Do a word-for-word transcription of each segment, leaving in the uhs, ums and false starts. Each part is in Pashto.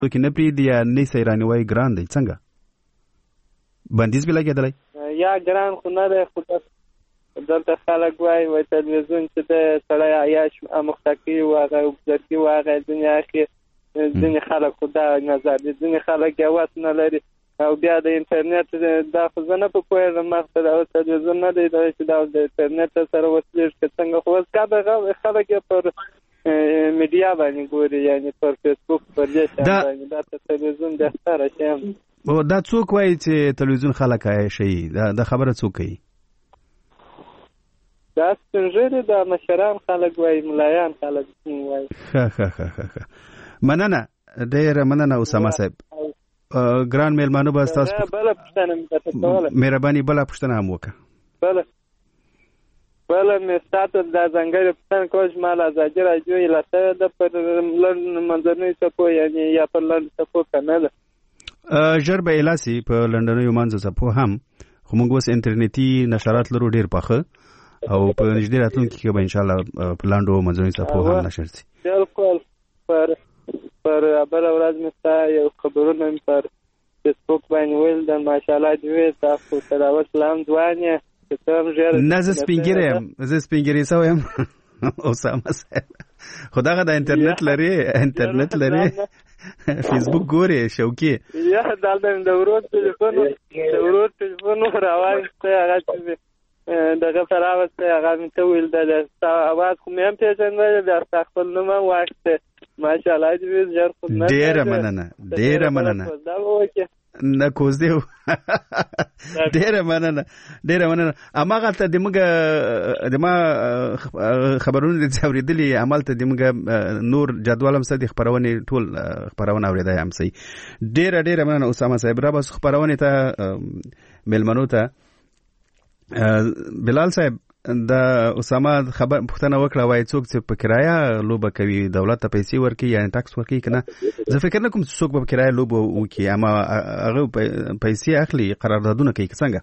کې نه پریږدي یا نه یې سیرانوی ګران دی څنګه بندیز به لګېدلی یا ګران خو نه دی خو دلته خلک وایي وایي تلویزیون چې د سړی عیاش اموخته کوي و هغه اوږده کوي و هغه ځینې اخي ځینې خلک خو دا نظر دي ځینې خلک یې وس نه لري او بیا د انټرنیټ دا خو زه نه په پوهېږم مخته دا اوس تلویزیون نه دی دا چې دا د انټرنیټ سره وصلېږي که څنګه خو اوس کا به خلک یې پر میډیا باندې ګوري یعنې پر فیسبوک پر دې شیان باندې دا ته تلویزیون بهتره شی دا څوک وایي چې تلویزیون خلک عیاشوي دا خبره څوک کوي دا سپین ږیري دا مشران خلک وایي ملایان خلک وایي ښه ښه ښه ښه مننه ډېره مننه اسامه صاحب ګران میلمانه به ستاسو بله پوښتنه مې درته کوله مهرباني بله پوښتنه هم وکړه بله بله مې ستا ته دا ځانګړې پوښتنه کوله چې ما له ازادي راډیو ایله شوې ده پر لنډ منځنیو څپو یعنې یا پر لنډو څپو که نه ده ژر به ایله سي په لنډنیو منځو څپو هم خو موږ اوس انټرنیټي نشرات لرو ډېر پاخه او په نږدې راتلونکي کې به انشاءالله په لنډو منځنیو څپو هم نشر سي بالکل پر پر بله ورځ مې ستا یو خبرونه مې پر فیسبوک باندې ویل ده ماشاءالله دې وې تا خو تلاوت لا هم ځوان یې چې ته هم ژر نه زه سپین ږیری یم زه سپین ږیری سوی یم اسامه صاحب خو دغه د انټرنیټ لري انټرنیټ لري فیسبوک ګورې شوقي یا دلته د ورور ټلیفون د ورور ټلیفون راوایستی هغه چې دغه ته راوستی هغه مې ته ویل ده ستا اواز خو مې هم پېژندلی بیا ستا خپل نوم هم واخیستی ماشاءالله دې وي ژر خو نه ډېره مننه ډېره مننه نه کوزدې ډېره مننه ډېره مننه هماغلته د موږ د ما خبرونه دې اورېدلي همالته د موږ نور جدول هم څه د خپرونې ټول خپرونه اورېدی هم صحیح ډېره ډېره مننه اسامه صاحب را بس خپرونې ته میلمنو ته بلال صاحب د اسامه خبر پوښتنه وکړه وایي څوک چې په کرایه لوبه کوي دولت ته پیسې ورکوي یعنې ټاکس ورکوي که نه زه فکر نه کوم چې څوک به په کرایه لوبه وکړي اما هغه پیسې اخلي قراردادونه کوي که څنګه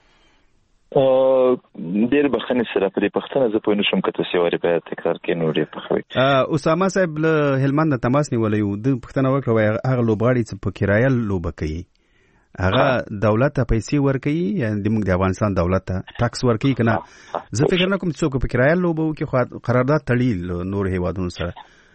ډېر بخښنې سره په دې پوښتنه زه پوه نه شوم که تاسې وارې باید تکرار کړئ نو ډېر پخوئ اسامه صاحب له هلمند نه تماس نیولی و ده پوښتنه وکړه وایي هغه لوبغاړي چې په کرایه لوبه کوي هغه دولت ته پیسې ورکوي یعنې د موږ د افغانستان دولت ته ټاکس ورکوي که نه زه فکر نه کوم چې څوک په کرایه لوبه وکړي خو قرارداد تړي له نورو هېوادونو سره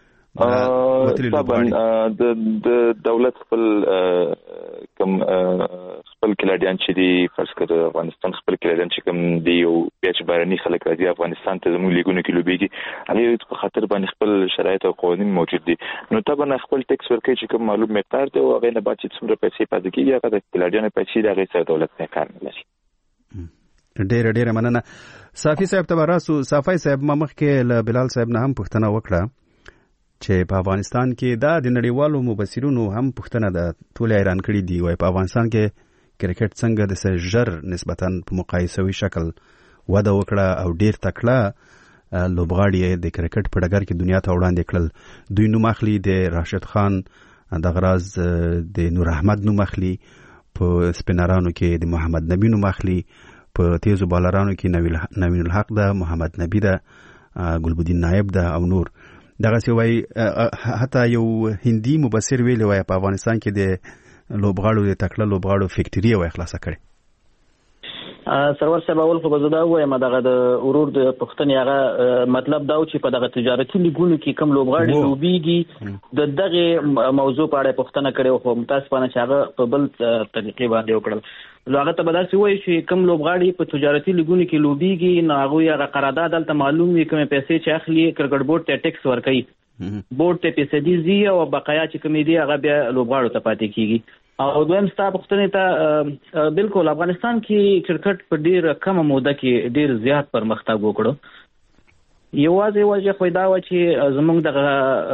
د دولت خپل کوم خپل کلاډیان چې دي فرض کړه افغانستان خپل کلاډیان چې کوم دی او بیا چې بهرني خلک راځي افغانستان ته زموږ لیګونو کې لوبېږي هغې په خاطر باندې خپل شرایط او قوانین موجود دي نو طبعا خپل ټیکس ورکوي چې کوم معلوم مقدار دی او هغې نه بعد چې څومره پیسې پاتې کېږي هغه د کلاډیانو پیسې د هغې سره دولت نه کار نه لري ډېره ډېره مننه صافي صاحب ته به راسو صافی صاحب ما مخکې له بلال صاحب نه هم پوښتنه وکړه چې په افغانستان کې دا د نړیوالو مبصرینو هم پوښتنه ده ټول حیران کړي دي وایي په افغانستان کې کرکټ څنګه د ژر نسبتا په مقایسوي شکل وده وکړه او ډېر تکړه لوبغاړي د کرکټ په ډګر کې دنیا ته وړاندې کړل دوی نوم اخلي د راشد خان دغه راز د نور احمد نوم اخلي په سپینرانو کې د محمد نبي نوم اخلي په تیزو بالرانو کې نوین الحق ده محمد نبي ده ګلبدین نایب ده او نور دغه څه وایي حتی یو هندي مبصر ویلی وایي په افغانستان کې د لوبغاړو د تکړه لوبغاړو فیکټري وایي خلاصه کړې سرور صاحب اول خو به زه دا ووایم دغه د ورور د پوښتنې هغه مطلب دا و چې په دغه تجارتي لیګونو کې کوم لوبغاړي لوبېږي د دغې موضوع په اړه پوښتنه کړې خو متاسفانه چې هغه په بل طریقې باندې وکړل نو هغه ته به داسې ووایي چې کوم لوبغاړي په تجارتي لیګونو کې لوبېږي نو هغوی هغه قرارداد دلته معلوم وي کومې پیسې چې اخلي کرکټ بورډ ته ټیکس ورکوي بورډ ته فیصدي ځي او بقایا چې کومې دي هغه بیا لوبغاړو ته پاتې کېږي او دویم ستا پوښتنې ته بالکل افغانستان کې کرکټ په ډېره کمه موده کې ډېر زیات پرمختګ وکړو یوازې وجه خو دا وه چې زموږ دغه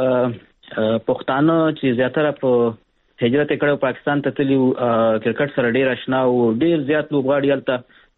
پښتانه چې زیاتره په هجرت یې کړی پاکستان ته تللي کرکټ سره ډېر اشنا وو ډېر زیات لوبغاړي هلته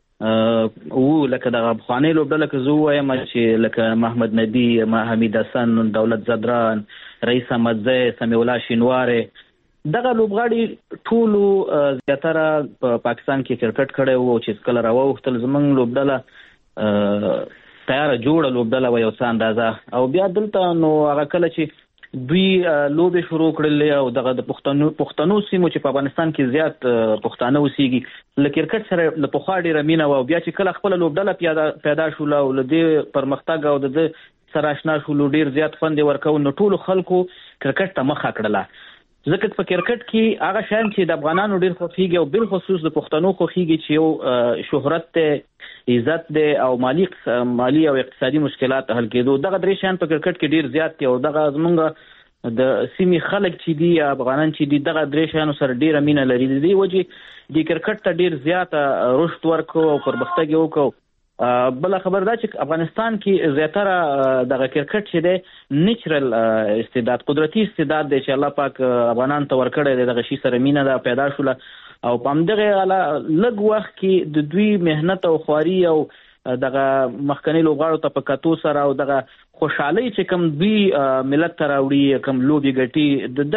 وو لکه دغه پخوانۍ لوبډله که زه ووایم چې لکه محمد نبي حمید حسن دولت زدران رئیس احمدزی سمیع الله شینوارې دغه لوبغاړي ټولو زیاتره په پاکستان کې کرکټ کړی وو چې کله راووښتل زموږ لوبډله تیاره جوړه لوبډله وه یو څه اندازه او بیا دلته نو هغه کله چې دوی لوبې شروع کړل او دغه د پښتنو پښتنو سیمو چې په افغانستان کې زیات پښتانه اوسېږي له کرکټ سره له پخوا ډېره مینه وه او بیا چې کله خپله لوبډله پیدا پیدا شوله او له دې پرمختګ او د ده سره اشنا شولو ډېر زیات خوند یې ورکوو نو ټولو خلکو کرکټ ته مخه کړله ځکه په کرکټ کې هغه شیان چې د افغانانو ډېر خوښېږي او بالخصوص د پښتنو خوښېږي چې یو شهرت دی عزت دی او مالی مالی او اقتصادي مشکلات حل کېدو دغه درې شیان په کرکټ کې ډېر زیات دي او دغه زمونږ د سیمې خلک چې دي افغانان چې دي دغه درې شیانو سره ډېره مینه لري د دې وجې د کرکټ ته ډېر زیاته رشد ورکړو او پرمختګ یې وکړو بله خبر دا چې افغانستان کې زیاتره دغه کرکټ چې دی نیچرل استعداد قدرتي استعداد دی چې الله پاک افغانانو ته ورکړی دی دغه شي سره مینه ده پیدا شوله او په همدغه لږ وخت کې د دوی محنت او خواري او دغه مخکنی لوبغاړو ته په کتو سره او دغه خوشحالي چې کوم دوی ملت ته راوړي کوم لوبې ګټي د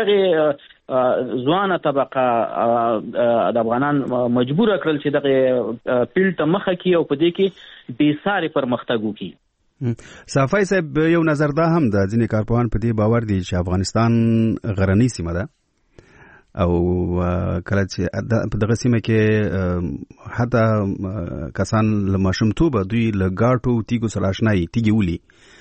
دغه ځوانه طبقه د افغانان مجبوره کړل چې دغه فیلډ ته مخه کړي او په دې کې بېساري پرمختګ وکړي. صافی صاحب یو نظر دا هم ده ځینې کارپوهان په دې باور دي چې افغانستان غرنۍ سیمه ده او کله چې په دغه سیمه کې حتی کسان له ماشومتوبه دوی له ګاټو تیږو سره اشنا یي تیږې ولي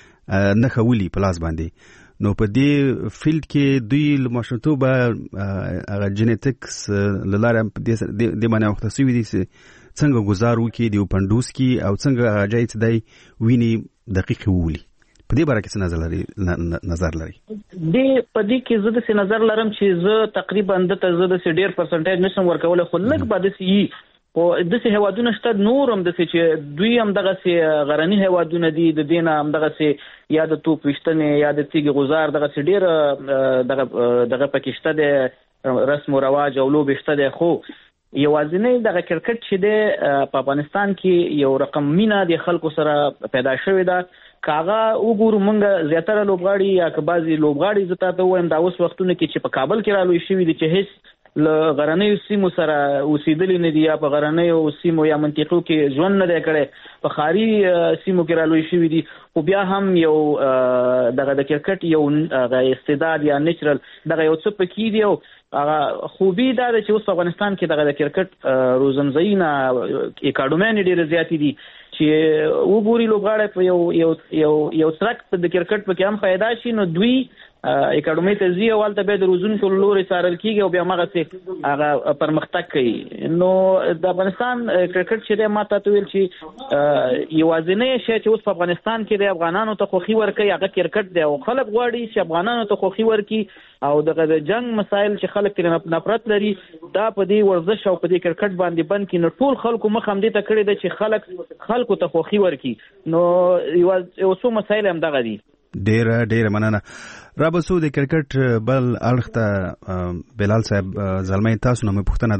نښه ولي په لاس باندې نو په دې فیلډ کې دوی له ماشومتوبه هغه جینیټکس له لارې په دې باندې وخته سوي دي چې څنګه ګزار وکړي د پنډوس کې او څنګه هغه ځای چې دی ویني دقیق وولي په دې باره کې څه نظر لري نظر لري دې په دې کې زه داسې نظر لرم چې زه تقریبا دته زه داسې ډېر پرسنټیج نشم ورکولی خو لږ به داسې وي خو داسې هیوادونه شته نور هم داسې چې دوی هم دغسې غرني هیوادونه دي د دې نه هم دغسې یا د توپ ویشتنې یا د تیږې غزار دغسې ډېر دغه دغه پکې شته دی رسم و رواج او لوبې شته دی خو یوازینی دغه کرکټ چې دی په افغانستان کې یو رقم مینه د خلکو سره پیدا شوې ده که هغه وګورو موږ زیاتره لوبغاړي یا که بعضې لوبغاړي زه تاته ووایم دا اوس وختونه کې چې په کابل کې رالوی شوي دي چې هېڅ له غرنیو سیمو سره اوسېدلي نه دي یا په غرنیو سیمو یا منطقو کې ژوند نه دی کړی په ښاري سیمو کې رالوی شوي دي خو بیا هم یو دغه د کرکټ یو استعداد یا نیچرل دغه یو څه پکې دي او هغه خوبي دا ده چې اوس په افغانستان کې دغه د کرکټ روزنځایونه اکاډمیانې ډېرې زیاتې دي چې وګوري لوبغاړی په یو یو یو یو څرک د کرکټ پکې هم پیدا شي نو دوی اکاډمۍ ته ځي او هلته بیا د روزونکو له لورې څارل کېږي او بیا هماغسې هغه پرمختګ کوي نو د افغانستان کرکټ چې دی ما تاته ویل چې یوازینی شی چې اوس په افغانستان کې د افغانانو ته خوښي ورکوي هغه کرکټ دی او خلک غواړي چې افغانانو ته خوښي ورکړي او دغه د جنګ مسایل چې خلک ترې نفرت لري دا په دې ورزش او په دې کرکټ باندې بند کړي نو ټول خلکو مخ همدې ته کړی دی چې خلک خلکو ته خوښي ورکړي نو یو څو مسایل هم دغه دي. ډېره ډېره مننه رابسو د کرکټ بل اړخ ته بلال صاحب زلمی تاسو نه مې پوښتنه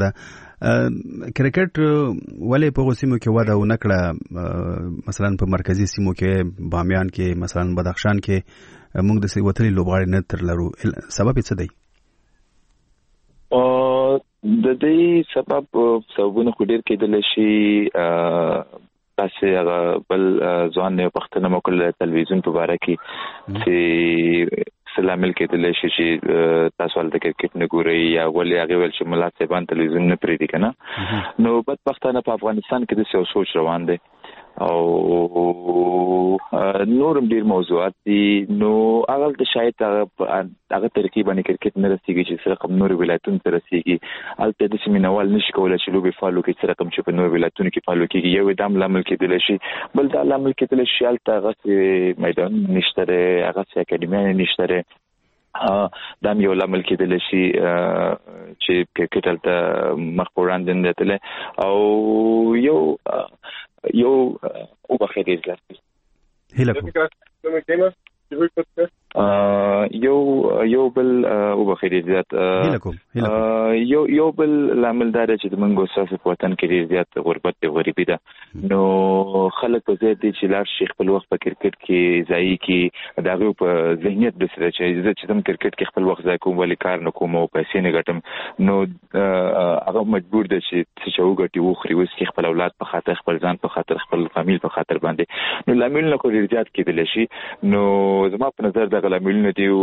ده کرکټ ولې په سیمو کې وده ونه کړه مثلا په مرکزي سیمو کې بامیان کې مثلا بدخشان کې موږ د وتلي لوبغاړي نه تر لرو سبب یې څه دی؟ د دې سبب سببونه خو ډېر کېدلی شي تاسو هغه بل ځوان نه پښتنه مکل تلویزیون په باره کې چې سلامل کېدلی شي چې تاسو ولته کرکټ نه ګورئ یا ولې هغه ول چې ملا صاحبان تلویزیون نه پرې دي کنه نو بدبختانه په افغانستان کې د سیاسي سوچ روان دي او نورم ډیر موضوعات دي نو هغه د شاید هغه طریقې باندې کرکټ نه رسیږي چې سره کوم نور ولایتونو ته رسیږي البته د سیمینوال نشي کولای چې لوبي فالو کې سره کوم چې په نور ولایتونو کې فالو کېږي یو دام لامل کېدل شي بل دا لامل کېدل شي البته هغه میدان نشته هغه اکاډمي نشته دا یو لامل کېدل شي چې کرکټ البته مخ وړاندې نه تله او یو یو او بخیر دې هیله یو یو بل او بخیر زیات یو یو بل لامل دا چې د منګو ساسه په وطن کې زیات غربت او غریبي ده نو خلک په زیات دي چې لار شیخ په وخت په کرکټ کې ځای کې دغه په ذهنیت د سره چې چې تم کرکټ کې خپل وخت ځای کوم ولې کار نه کوم او پیسې نه ګټم نو هغه مجبور دي چې څه وګټي او خري وس خپل اولاد په خاطر خپل ځان په خاطر خپل فامیل په خاطر باندې نو لامل نه کوي زیات کېدل شي نو زما په نظر دا دغه لاملونه دی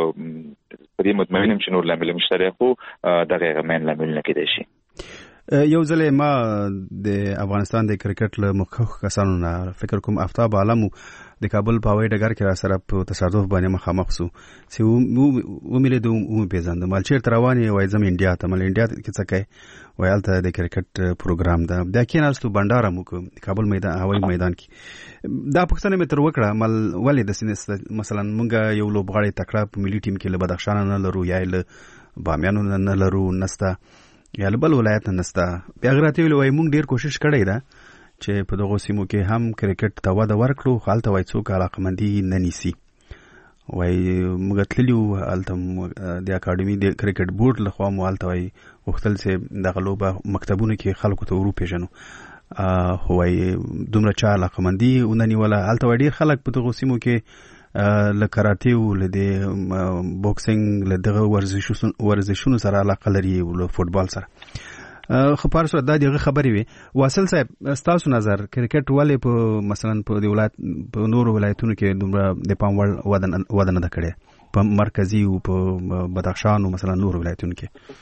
په دې مطمئنم چې نور لامل مشترک خو دغه غمن لاملونه کې دي شي. یو ځل ما د افغانستان د کرکټ له مخکښ کسانو نه فکر کوم آفتاب عالمو د کابل په هوایي ډګر کې را سره په تصادف باندې مخامخ سو چې و مې له دوه پیژاند مال چیرته روانې وای زم انډیا ته مال انډیا کې څه کوي ویالته د کرکټ پروګرام دا د کیناستو بنداره مو کابل میدان هوایي میدان کې دا پښتنه مې تر وکړه مال ولې د سینې مثلا مونږ یو لوبغاړی تکړه په ملي ټیم کې له بدخشان نه لرو یا له بامیانو نه لرو نستا یا له بل ولایت نه نستا بیا غراته ویل مونږ ډیر کوشش کړی دا چې په دغه سیمو کې هم کرکټ ته وده ورکړو خالته وای څوک علاقمندي نه نیسي وای موږ تللیو الته د اکاډمي د کرکټ بورډ له خوا مو الته وای وختل چې دغه لوبه مکتبونو کې خلکو ته ورو پیژنو هوای دومره چا علاقمندي ونني ولا الته وای ډیر خلک په دغه سیمو کې له کراټي او له بوکسینګ له دغه ورزشونو ورزشونو سره علاقه لري او له فوتبال سره خو پارسو د دغه خبرې وي واصل صاحب تاسو نظر کرکټ ولې په مثلا په د ولایت په نورو ولایتونو کې دومره د پام وړ وده نه کړي په مرکزی او په بدخشان او مثلا نورو ولایتونو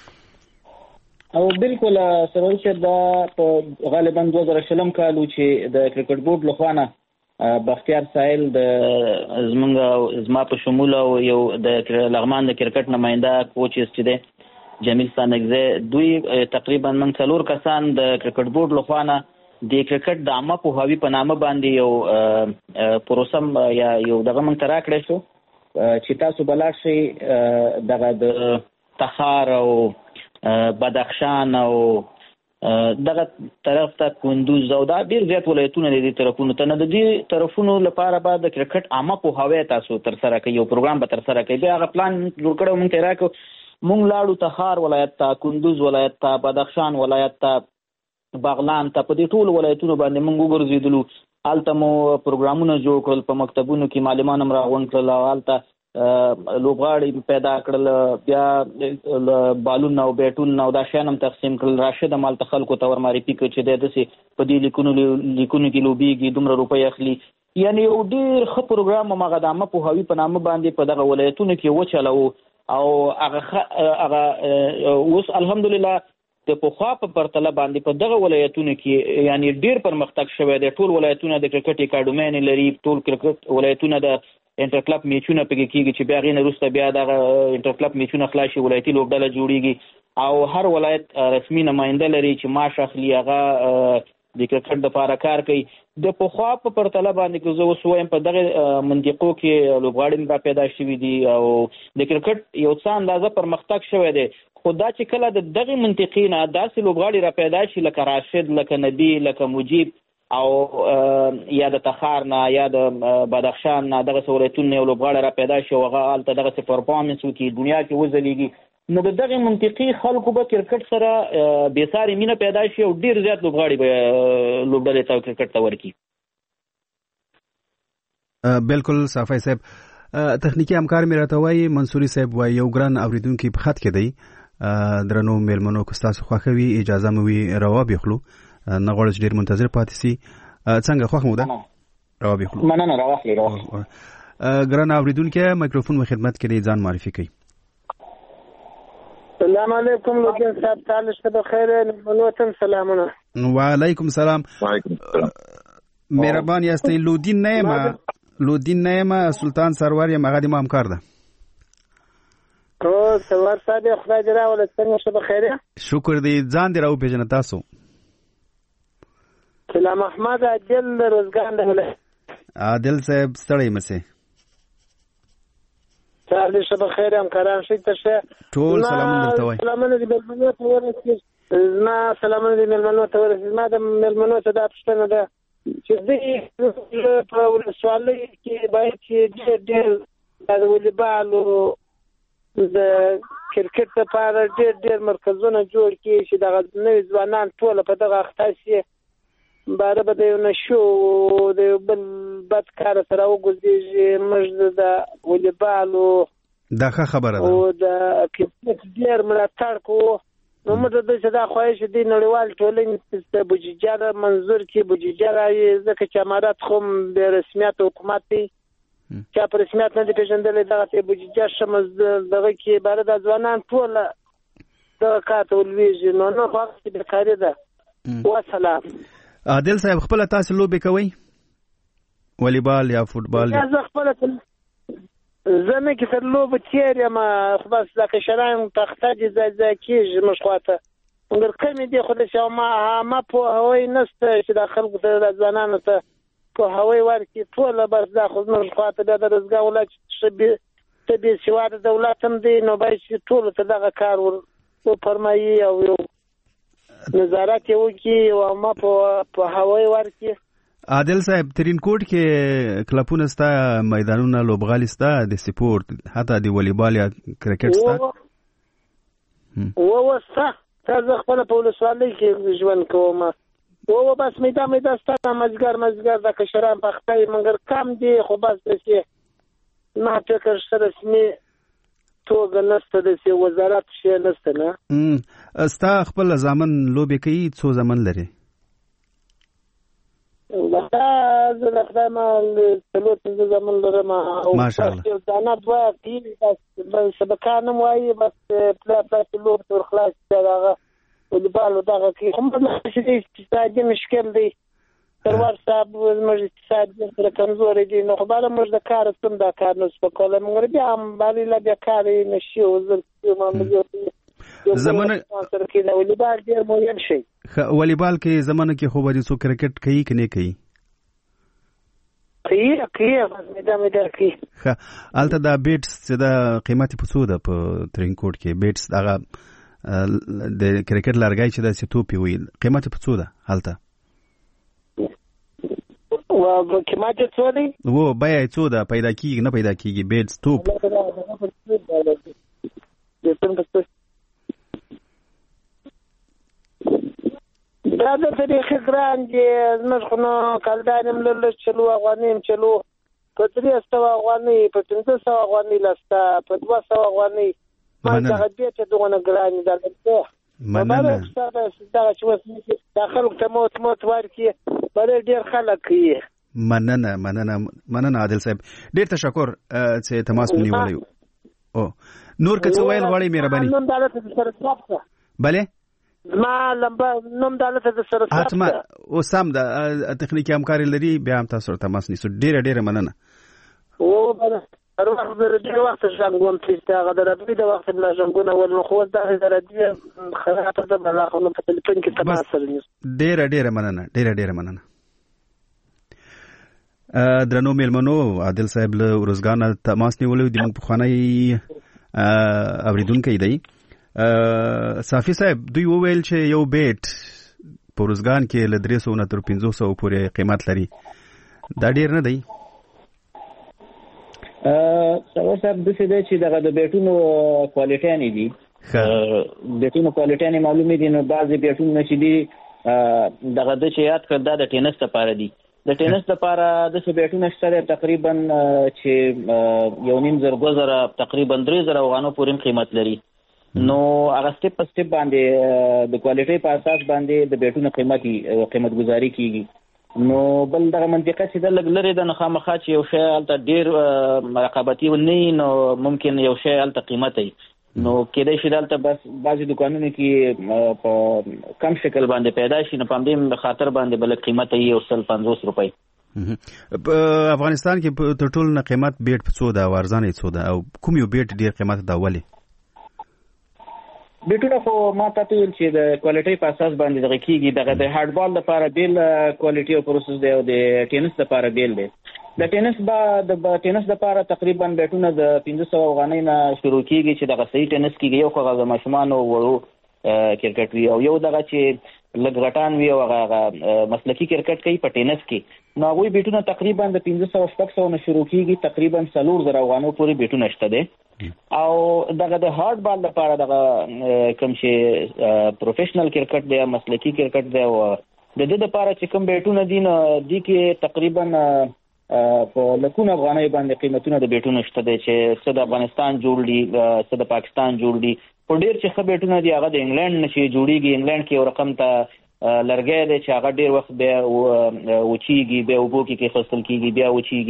کې او بالکل سره چې دا غالبا دوه زره شلم کالو چې د کرکټ بورډ لخوا نه بختیار ساحل د زمونږ زما په شمول او یو د لغمان د کرکټ نماینده کوچز چې دی جمیل سانګزه دوی تقریبا من څلور کسان د کرکټ بورډ لخوا نه د کرکټ د عامه پوهاوی په نامه باندې یو پروسم یا یو دغه من ترا کړی شو چې تاسو بلار شي دغه د تخار او بدخشان او دغه طرف ته کندوز او دا ډیر زیات ولایتونه دي طرفونو ته نه د دې طرفونو لپاره بعد د کرکټ عامه پوهاوی تاسو تر سره کوي یو پروګرام به تر سره کوي بیا هغه پلان جوړ کړو مونږ ته راکو مونږ لاړو تخار ولایت ته کندوز ولایت ته بدخشان ولایت ته باغلان ته په دې ټول ولایتونو باندې مونږ وګرځیدلو الته مو پروګرامونه جوړ کړل په مکتبونو کې معلمان هم راغونډ کړل او الته لوبغاړي پیدا کړل بیا بالون او بیټون او دا شانم تقسیم کړل راشد مال تخلکو تور ماري پیک چې د دسي په دې لیکونو لیکونو کې لوبيږي دومره روپۍ اخلي یعنی یو ډیر ښه پروګرام مغه د عامه پوهاوی په نامه باندې په دغه ولایتونو کې وچلو او هغه هغه اوس الحمدلله د پوخا په پرتله باندې په دغه ولایتونو کې یعنی ډیر پرمختګ شوی دی ټول ولایتونه د کرکټ اکاډمي لري ټول کرکټ ولایتونه د انټر کلب میچونه پکې کیږي چې بیا غینه روسته بیا د انټر کلب میچونه خلاصي ولایتي لوبډله جوړیږي او هر ولایت رسمي نماینده لري چې معاش اخلي هغه د کرکټ لپاره کار کوي د پوخا په پرتله باندې که زه وسوم په دغه منطقو کې لوبغاړي را پیدا شوي دي او د کرکټ یو څه اندازه پرمختګ شوی دی خو دا چې کله د دغه منطقې نه داسې لوبغاړي را پیدا شي لکه راشد لکه نبی لکه مجیب او یا د تخار نه یا د بدخشان نه دغه ولایتونه یو لوبغاړی را پیدا شي او هغه هلته دغسې پرفارمنس وکړي دنیا کې وځلیږي نو د دغې منطقې خلکو به کرکټ سره بېسارې مینه پیدا شي او ډېر زیات لوبغاړي به لوبډلې ته کرکټ ته ورکړي. بالکل صافی صاحب تخنیکی همکار مې راته وایي منصوري صاحب وایي یو ګران اورېدونکي په خط کې دی درنو مېلمنو که ستاسو خوښه وي اجازه مو وي راواب یخلو نه غواړم چې ډېر منتظر پاتې سي څنګه خوښ مو ده راواب یخلو مننه راواخلئ راواخلئ ګران اورېدونکي مایکروفون مو خدمت کې دی ځان معرفي کوي. السلام علیکم لوګین صاحب تعالی شته بخیر ملوتن سلامونه. وعلیکم سلام. وعلیکم السلام. مهربان یاستئ لودین نیما لودین نیما سلطان سرور یم هغه د ما همکار ده. او سرور صاحب خدای دې راولې څنګه شته بخیر؟ شکر دی ځان دې راو پیژنه تاسو. سلام احمد عادل روزګان د ولایت. عادل صاحب ستړی مسه. تعالی شبه خیر هم کرام شي ته ټول سلامونه درته وای. سلامونه دې ملمنو ته ورسېږي ما سلامونه دې ملمنو ته ورسېږي ما د ملمنو ته دا پوښتنه ده چې دې په ولسوالۍ کې باید چې ډېر ډېر د والیبال د کرکټ لپاره ډېر ډېر مرکزونه جوړ کړي چې دغه نوي ځوانان ټول په دغه اخته شي باره به د یو نشو د یو بل بد کار سره وګرځېږي موږ د والیبالو دا ښه خبره ده او د کرکټ ډېر ملاتړ کوو نو موږ د دې دا خواهش دي نړیوال ټولنې د بودیجه منظور کړي بودیجه راوي ځکه چې امارات خو بې رسمیت حکومت دی چا په رسمیت نه دي پېژندلی دغه بودیجه شمس دغه کې باره د ځوانان ټوله دغه کار ته ولوېږي نو نه خو هغسې بېکاري ده وسلام. عادل صاحب خپله تاسې لوبې کوئ والیبال یا فوټبال؟ زه خپله زه نه کې تر لوبه تېر یم خو بس دا کشران تخته دي ځای ځای کېږي زموږ خوا ته مګر کمې دي خو داسې عامه پوهاوی نشته چې دا خلکو ته دا ځوانانو ته پوهاوی ورکړي ټوله بس دا خو زموږ خوا ته بیا د روزګار ولایت څه بې سواده دولت هم دی نو باید چې ټولو ته دغه کار وفرمایي او یو نظارت یې وکړي او عامه پوهاوی ورکړي. عادل صاحب ترینکوټ کې کلبونه ستا میدانونه لوبغالي ستا د سپورت حتی د والیبال یا کرکټ ستا؟ ووه ستا تا زه خپله په ولسوالۍ کې ژوند کوم ووه بس میدان میدان ستا مازدیګر مازدیګر دا کشران پخته یې مګر کم دي خو بس داسې ما فکر ښه رسمي توګه نشته داسې وزارت شی نشته نه. ستا خپل زامن لوبې کوي څو زامن لري؟ دا زه د خدای ما څلور پنځه زامن لرم او یو دانه دوه دي سبقان هم وایي بس پلا پلاسې لوب ته ورخلاص دی دغه والیبال و دغه کوي خو موږ چې دی اقتصادي مشکل دی سرور صاحب زموږ اقتصاد سره کمزوری دی نو خو بالا موږ د کار څوم دا کار نه شو کولی مګر بیا هم بالیله بیا کار یې نه شي او زه معاملې زمانه والیبال ډېر مهم شي. والیبال کې زمانه کې خو به څوک کرکټ کوي که نه کوي؟ کوي کوي میدان میدان کوي. ښه هلته دا بیټس چې دا قیمت یې په څو ده په ترینکوټ کې بیټس هغه د کرکټ لرګی چې داسې توپ یې وي قیمت یې په څو ده هلته؟ قیمت یې څو دی؟ و بیه یې څو ده پیدا کېږي نه پیدا کېږي بیټس توپ؟ دا د طریقې ګران دي زموږ خو نو کلدار یم لږ چلو افغانۍ یم چلو په درې سوه افغانۍ په پنځه سوه افغانۍ لسته په دوه سوه افغانۍ ما دغه بیټ یې دغونه ګران دي درته مننه دغه چې اوس دا خلکو ته موت موت ورکړي بلې ډېر خلک کوي. مننه مننه مننه عادل صاحب ډېر تشکر چې تماس مو نیولی او نور که څه ویل غواړئ مهرباني؟ نوم د هلته د سره ثبت ده. بلې زما لمبه نوم د هلته د سره ثبت ده. اوس هم د تخنیکي همکاري لري بیا هم تاسو سره تماس نیسو. ډېره ډېره مننه. او بله هر وخت زه ډېر وخت ژغږوم چې هغه د رادیو د وخت ملا ژغږونه ول نو خو اوس دغې د رادیو خرابه ده بلا خو نو په تلیفون کې تماس سره نیسو. ډېره ډېره مننه ډېره ډېره مننه. درنو میلمنو عادل صاحب له ارزګان نه تماس نیولی د موږ پخوانی اورېدونکی دی. صافي صاحب دوی وویل چې یو بیټ په ارزګان کې له درې سوه نه تر پنځو سوو پورې قیمت لري دا ډېر نه دی؟ سرور صاحب داسې دی چې دغه د بیټونو کوالټیانې دي بیټونو کوالټیانې معلومې دي نو بعضې بیټونه چې دي دغه ده چې یاد کړ دا د ټینس دپاره دي. د ټینس دپاره داسې بیټونه شته دی تقریبا چې یو نیم زر دوه زره تقریبا درې زره افغانو پورې قیمت لري نو هغه سټپ په سټپ باندې د کوالټۍ په اساس باندې د بیټونو قیمتي قیمت گزاري کیږي. نو بل دغه منطقه چې د لږ لرې د خامخا چې یو شی هلته ډېر رقابتي نه وي نو ممکن یو شی هلته قیمت وي نو کېدای شي دلته بس بعضې دکانونو کې په کم شکل باندې پیدا شي نو په همدې خاطر باندې بل قیمت یې یو سل پنځوس روپۍ. په افغانستان کې تر ټولو نه قیمت بیټ په څو ده او ارزانه یې څو ده او کوم یو بیټ ډېر قیمت ده ولې؟ بیټونه خو ما ته ویل چې د کوالټۍ په اساس باندې دغه کېږي دغه د هارډ بال لپاره بیل کوالټي او پروسس دی او د ټینس لپاره بیل دی. د ټینس با د ټینس لپاره تقریبا بیټونه د پنځه سوه افغانۍ نه شروع کېږي چې دغه صحیح ټینس کېږي یو خو هغه د ماشومانو وړو کرکټ وي او یو دغه چې لږ غټان وي او هغه مسلکي کرکټ کوي په ټینس کې نو هغوی بیټونه تقریبا د پنځه سوه شپږ سوه نه شروع کېږي تقریبا څلور زره افغانو پورې بیټونه شته دی. او دغه د هارډ بال لپاره دغه کوم چې پروفیشنل کرکټ دی مسلکي کرکټ دی او د دې لپاره چې کوم بیټونه دي نو دي کې تقریبا په لکونه افغانۍ باندې قیمتونه د بیټونو شته دی چې څه د افغانستان جوړ دي څه د پاکستان جوړ دي په ډېر چې ښه بیټونه دي هغه د انګلینډ نه چې جوړېږي انګلینډ کې یو رقم ته لرګی دی چې هغه ډېر وخت بیا وچېږي بیا اوبو کې کېښودل کېږي بیا وچېږي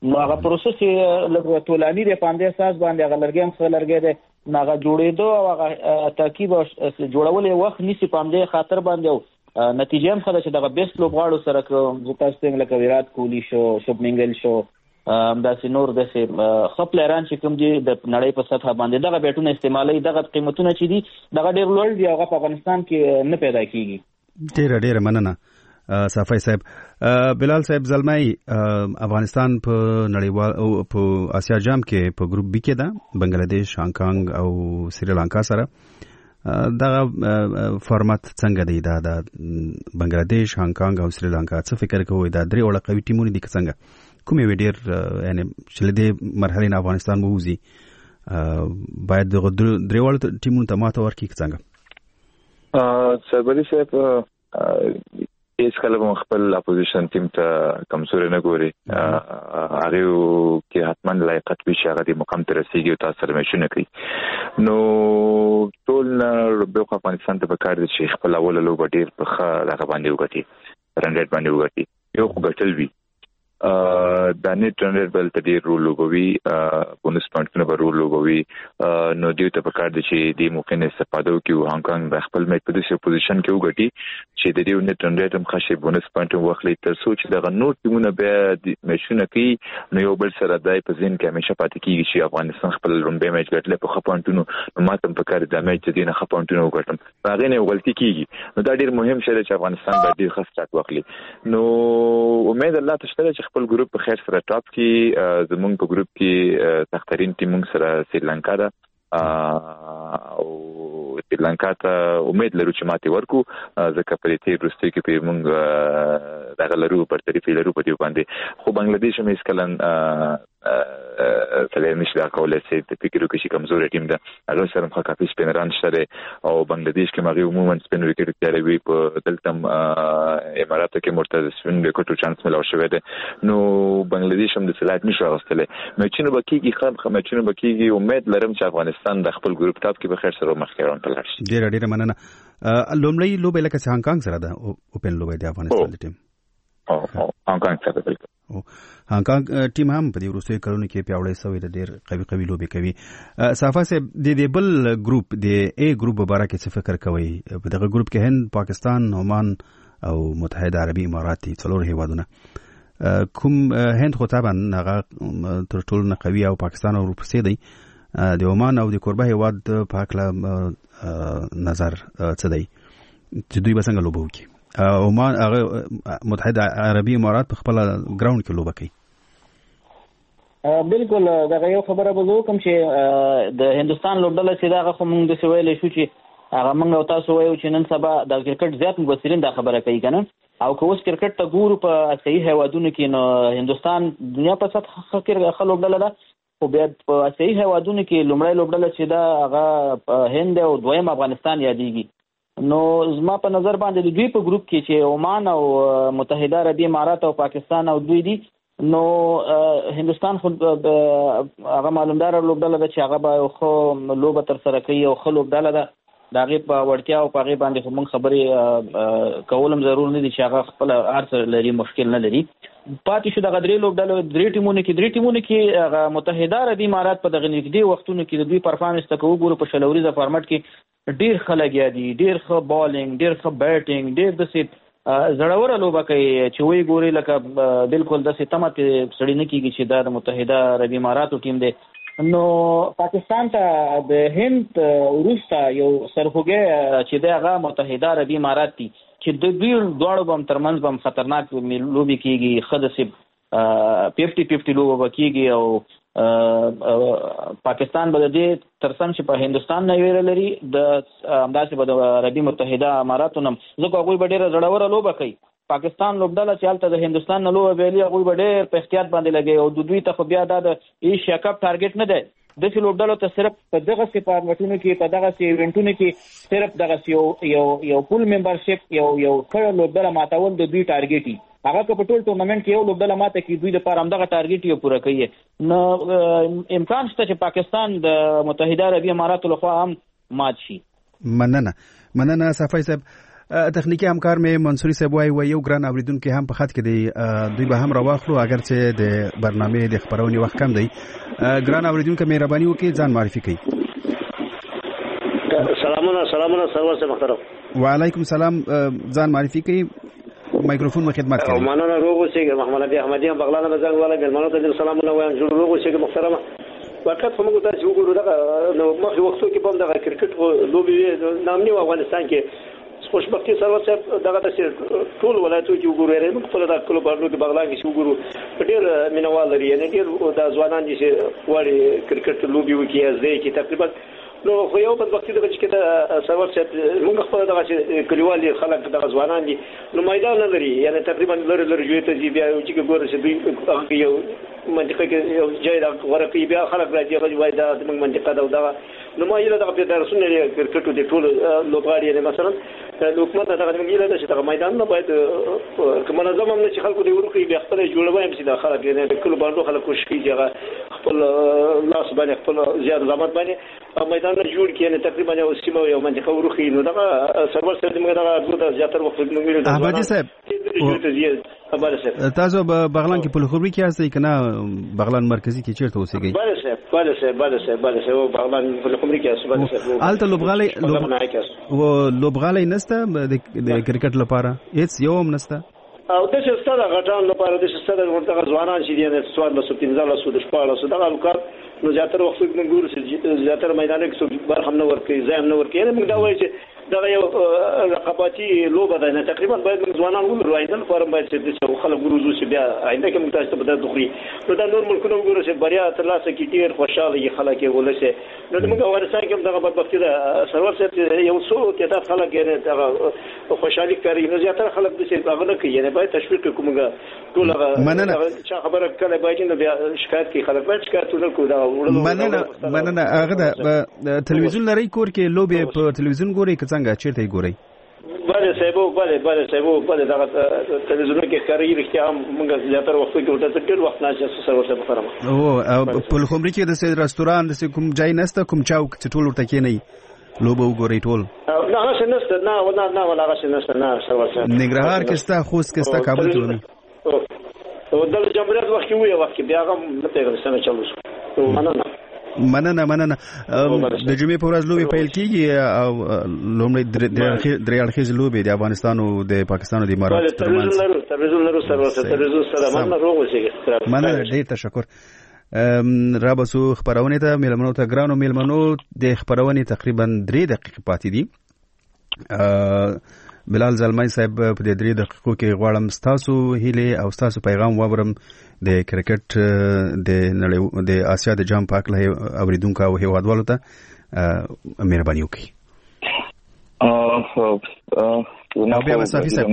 نو هغه پروسس لږ طولاني دی، په همدې اساس باندې هغه لرګی هم ښه لرګی دی، نو هغه جوړېدو او هغه ترکیب جوړول یې وخت نیسي، په همدې خاطر باندې او نتیجه هم ښه ده چې دغه بیسټ لوبغاړو سره که تاسو ته لکه ویرات کوهلي شو، شبمن ګیل شو، همداسې نور داسې ښه پلیران چې کوم دي د نړۍ په سطحه باندې دغه بیټونه استعمالوي، دغه قیمتونه چې دي دغه ډېر لوړ دي، هغه په افغانستان کې نه پیدا کېږي. ډېره ډېره مننه صافی صاحب. بلال صاحب زلمی، افغانستان په نړیوال په آسیا جام کې په ګروپ بی کې ده، بنگلاديش، هانګ او سریلانکا سره. دغه فارمات څنګه دی؟ دا د بنگلاديش، هانګ او سریلانکا څه فکر کوئ؟ دا درې وړه قوي ټیمونه دي که څنګه؟ کومې وی ډېر یعنی چې له دې مرحلې نه افغانستان ووځي باید دغه درې وړه ټیمونو ته ماته ورکړي که څنګه؟ سربري صاحب هیڅ کله به خپل اپوزیشن ټیم ته کمزوري نه ګوري، هغه کې حتما لایقت وي چې هغه د مقام ته رسیږي او تاسو سره مشونه کوي. نو ټول نه افغانستان ته پکار دي چې خپل اول لوب ډیر په ښه هغه باندې وګټي، رن ریټ باندې وګټي، یو خو ګټل وي د نیټ رن ریټ بل ته ډیر رول لوبوي، بونس پوینټونه به رول لوبوي. نو دوی ته پکار دي چې د موقع نه استفاده وکړي، هانګ د خپل میچ په داسې پوزیشن کې وګټي چې د دې نیټ رن ریټ هم ښه شي، بونس پوینټ هم واخلي، تر څو چې دغه نور ټیمونه بیا د میچونه کوي نو یو بل سره دای په ذهن کې همیشه پاتې کیږي چې افغانستان خپل لومړی میچ ګټلی په ښه پوینټونو، نو ماته هم پکار د میچ د دې نه ښه پوینټونه وګټم، په هغې نه یو غلطي کیږي. نو دا ډېر مهم شی دی چې افغانستان باید ډېر ښه سټارټ واخلي. نو امید الله ته شته چې خپل ګروپ په خیر سره ټاپ کې، زمونږ په ګروپ کې سخترین ټیم موږ سره سریلانکا ده او سریلانکا ته امید لرو چې ماتې ورکو، ځکه په دې تیر وروستیو کې په موږ دغه لرو برتري لرو په دې باندې. خو بنگلاديش هم هېڅکله سلام نشي دا کولای چې د فکر وکړي چې کمزوري ټیم ده، هغه سره هم کافي سپینران شته او بنگلاديش کې مغي عموما سپین وکټ تیاروي، په دلته اماراتو کې مرتضی سپین وکټو چانس ملو شوی دی. نو بنگلاديش هم د صلاحیت نشو غوښتلی، میچونه بکیږي خام میچونه بکیږي. امید لرم چې افغانستان د خپل ګروپ ټاپ کې به خیر سره مخکې روان تلل شي. ډېر ډېر مننه. لومړی لوبه لکه چې هانګ سره ده، اوپن لوبه دی افغانستان ټیم او هانګ سره بالکل هانګ ټیم هم په دې وروستیو کلونو کې پیاوړی شوی دی، ډېر قوي قوي لوبې کوي. صافی صاحب، د دې بل ګروپ د ای ګروپ په اړه کې څه فکر کوئ؟ په دغه ګروپ کې هند، پاکستان، عمان او متحده عربي امارات دي، څلور هیوادونه. کوم هند خو طبعا هغه تر ټولو نه قوي او پاکستان او ورپسې دی. د عمان او د کوربه هیواد په هکله نظر څه دی چې دوی به څنګه لوبه وکړي؟ عمان هغه متحده عربي امارات په خپل ګراوند کې لوبه کوي. بالکل دغه یو خبره به زه وکړم چې د هندوستان لوبډله چې دغه خو موږ داسې ویلی شو چې هغه موږ او تاسو وایو چې نن سبا د کرکټ زیات مبصرین دا خبره کوي که نه، او که اوس کرکټ ته ګورو په اسیایي هیوادونو کې، نو هندوستان دنیا په سطحه ښه لوبډله ده، خو بیا په اسیایي هیوادونو کې لومړی لوبډله چې ده هغه هند او دویم افغانستان یادېږي. نو زما په نظر باندې د دوی په ګروپ کې چې عمان او متحده عربي امارات او پاکستان او دوی دي، نو هندوستان خو هغه معلومدار لوبډله ده چې هغه به ښه لوبه تر سره کوي او ښه لوبډله ده، د هغې په وړتیا او په هغې باندې خو موږ خبرې کول هم ضرور نه دي چې هغه خپله هر څه لري، مشکل نه لري. پاتې شو دغه درې لوبډلو درې ټیمونو کې درې ټیمونو کې هغه متحده عربي امارات په دغه نږدې وختونو کې د دوی پرفارمنس ته که وګورو په شل اوریزه فارمټ کې ډېر ښه لګیا دي، ډېر ښه بالینګ، ډېر ښه بیټینګ، ډېر داسې زړوره لوبه کوي چې وایي ګوري لکه بالکل داسې تمه ترې سړي نه کېږي چې دا د متحده عربي اماراتو ټیم دی. نو پاکستان ته د هند وروسته یو سرخوږی چې دی هغه متحده عربي امارات دي، چې د دوی دواړو به هم ترمنځ به هم خطرناک لوبې کېږي، ښه داسې ففټي ففټي لوبه به کېږي او پاکستان به د دې ترڅنګ چې په هندوستان نه ویره لري، د همداسې به د عربي متحده اماراتو نه، ځکه هغوی به ډېره زړوره لوبه کوي. پاکستان لوبډله چې هلته د هندوستان نه لوبه ویلي، هغوی به ډېر په احتیاط باندې لګوي او د دوی ته خو بیا دا د ایشیا کپ ټارګېټ نه دی. داسې لوبډلو ته صرف په دغسې فارمټونو کې، په دغسې ایونټونو کې صرف دغسې یو یو یو پول ممبرشپ، یو یو ښه لوبډله ماتول د دوی ټارګېټ وي. هغه که په ټول ټورنمنټ کې یو لوبډله ماته کړي، دوی لپاره همدغه ټارګېټ یې پوره کوي. نو امکان شته چې پاکستان د متحده عربي اماراتو لخوا هم مات شي. مننه مننه صافی صاحب. تخنیکی همکار مې منصوري صاحب وایي و یو ګران اوریدونکو هم په خط کې دی دوی به هم راواخلو اگر چې د برنامه د خبرونې وخت کم دی. ګران اوریدونکو مهرباني وکړئ ځان معرفي کړئ. سلامونه سلامونه سرور صاحب محترم. وعلیکم سلام ځان معرفي کړئ مایکروفون مو خدمت کوي. مننه روغ اوسئ محمد ابي احمدي بغلان مزنګ والا ملمنو ته سلامونه وایم جوړ روغ اوسئ محترمه. وقت موږ تاسو وګورو دا نو مخکې وختو کې په دغه کرکټ لوبي نامني افغانستان کې خوشبختي سره صاحب دغه د ټول ولایتو کې وګورئ موږ په دغه کلو باندې د بغلان کې وګورو ډېر مینوال لري یعنی ډېر د ځوانان دي چې وړي کرکټ لوبي وکړي ځای کې تقریبا نو خو یو په وخت دغه چې دا سرور صاحب موږ خپل دغه کلیوالي خلک دغه ځوانان دي نو میدان نه لري یعنی تقریبا لري لري جوړ ته بیا چې ګورئ چې دوی یو منطقه کې یو ځای دا ورقي بیا خلک راځي هغه وایي دا موږ منطقه دا دا نو ما یله دغه په درسونه کرکټ د ټول لوبغاړي یعنی مثلا حکومت دغه موږ یله چې دغه میدان نه باید کوم منظم هم چې خلکو دی ورکړي بیا خپل جوړوي چې دا خلک یعنی کله باندې خلک کوشش کوي هغه خپل لاس باندې خپل زیات زحمت باندې میدان جوړ کړي یعنی تقریبا یو سیمه یو منطقه ورکړي نو دغه سرور سره موږ دغه د زیاتره وخت موږ ویل احمدي صاحب تاسو بغلان کې په خبري کې هستئ کنه بغلان مرکزی کې چیرته اوسئ؟ بله صاحب بله صاحب بله صاحب بله صاحب بغلان په خبري کې هستئ بله صاحب. الته لوبغالي و لوبغالي نسته د کرکټ لپاره هیڅ یو هم نسته او د څه ستاره غټان لپاره د څه ستاره ورته ځوانان چې دي نه سوال له سپینځه له سود شپاله سود دغه لوکار نو زیاتره وخت موږ ګورو چې زیاتره میدان کې څو بار هم نه ورکې ځای نه ورکې نه موږ دا وایي چې دا یو رقابتي لوبه ده نه تقریبا باید ځوانان ولرو آینده لپاره باید چې د خلک ګروزو چې بیا آینده کې موږ تاسو ته بدل دخري نو دا نور ملکونه وګورو چې بریا ترلاسه کړي ډیر خوشاله یي خلک یې ولسه نو موږ افغانستان کې دغه بدبختي ده سرور صاحب یو څو تعداد خلک یې دغه خوشحالي کوي نو زیاتره خلک د څه هغه نه کوي نه باید تشویق کومګه ټول هغه چې خبره کله باید نو بیا شکایت کوي خلک باید شکایت ونکړو دا مننه مننه هغه د تلویزیون لري کور کې لوبي په تلویزیون ګوري که څنګه چیرته ګوري؟ بله صاحب بله بله صاحب بله دغه تلویزیون کې ښکاري رښتیا هم موږ زیاتره وخت کې ورته ډېر وخت نه چې سره سره فرما او په خمري کې د سید رستوران د کوم ځای نسته کوم چاوک چې ټول ورته کې نه لوبه وګوري ټول نه هغه نشته نه نه نه ولا هغه نشته نه سره سره نګرهار کې ستا خوست کې ستا کابل ته ونه او د جمهوریت وخت کې وي وخت بیا هم نه پیغام سره چلو مننه مننه مننه د جمعې په ورځ لوبي پیل کیږي او لومړی درې اړخیز لوبي د افغانستان او د پاکستان او د امارات ترمنځ تلویزیون لرو سره تلویزیون سره مننه روغ اوسئ. مننه ډیر تشکر. را بسو خبرونه ته میلمنو ته ګرانو میلمنو د خبرونه تقریبا درې دقیقې پاتې دي. بلال زلمای صاحب په دې درې دقیقو کې غواړم ستاسو هیله او ستاسو پیغام واورم د کرکټ د نړۍ د آسیا د جام پاک له اوریدونکو او هیوادوالو ته مهرباني وکړئ. نو بیا مسافي صاحب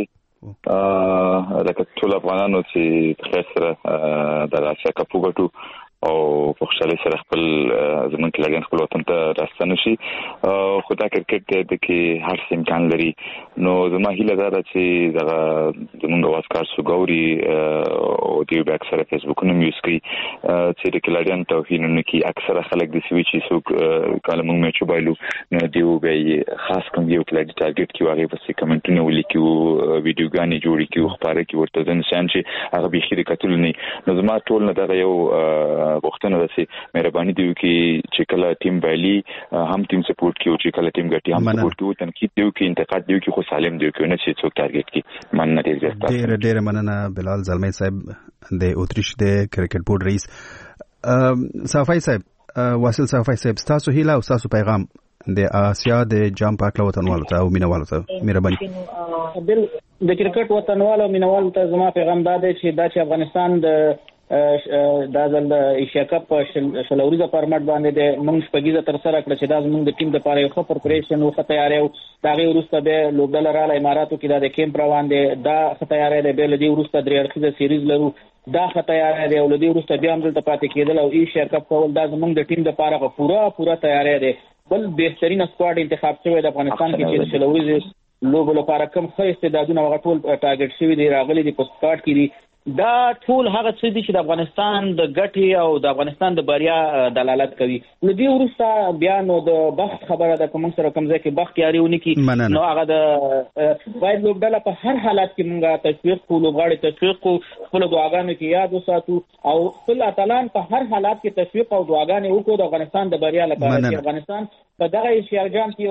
لکه ټول افغانانو چې خسر د آسیا کپ وګټو او په خوشاله سره خپل زمون کې لګن خپل وطن ته راستنه شي خو دا کرکټ د کې هر څه امکان لري نو زما هیله ده چې دا زمونږ واسکار سوګوري او دی به اکثره فیسبوک نوم یوز کوي چې د کلاډین توهین نه کوي اکثره خلک د سوي چې سو کله موږ میچ وبایلو نو دیو به خاص کوم یو کلاډی ټارګټ کی واغې پسې کمنټونه ولیکو ویډیوګانې جوړې کیو خبره کی ورته ځنه چې هغه به خیر کتل نه نو زما ټول نه دا یو وختونه دسي مهرباني دیو کې چې کله ټیم ویلي هم ټیم سپورټ کیو چې کله ټیم ګټي هم سپورټ کیو تنقید دیو کې انتقاد دیو کې خو سالم دیو کې نه چې څوک ټارګټ کی مننه ډیر ډیر ډیر مننه بلال زلمي صاحب د اوتریش د کرکټ بورډ رئیس. صافای صاحب واصل صافای صاحب تاسو هیله او تاسو پیغام د آسیا د جام پاک له وطنوالو ته او مینوالو ته مهرباني. د کرکټ وطنوالو مینوالو ته زما پیغام دا دی چې دا چې افغانستان د دا ځل ایشیا کپ شلوريزه فارمټ باندې د موږ شپږیزه تر سره کړ چې دا زموږ د ټیم د لپاره یو ښه پریپریشن او ښه تیاری او دا غي وروسته به لوبډل رااله اماراتو کې د کیمپ روان دي دا ښه تیاری دی به لدی وروسته درې اړخیزه سیریز لرو دا ښه تیاری دی او لدی وروسته بیا هم دلته پاتې کېدل او ایشیا کپ کول دا زموږ د ټیم د لپاره پورا پورا تیاری دی بل بهترین سکواډ انتخاب شوی د افغانستان کې چې شلوريزه لوبو لپاره کم ښه استعدادونه وغټول ټارګټ شوی دی راغلي دي په سکواډ کې دي دا ټول هغه څه دي چې د افغانستان د ګټې او د افغانستان د بریا دلالت کوي. نو دې وروسته بیا نو د بخت خبره ده، کوم سره کوم ځای کې بخت یاري ونی کی نو هغه د باید لوبډله په هر حالت کې موږ تشویق کو، لوبغاړي تشویق کو، خپل دعاګانو کې یاد وساتو او خپل اتلان په هر حالت کې تشویق او دعاګانې وکړو د افغانستان د بریا لپاره. چې افغانستان په دغه ایشیا جام کې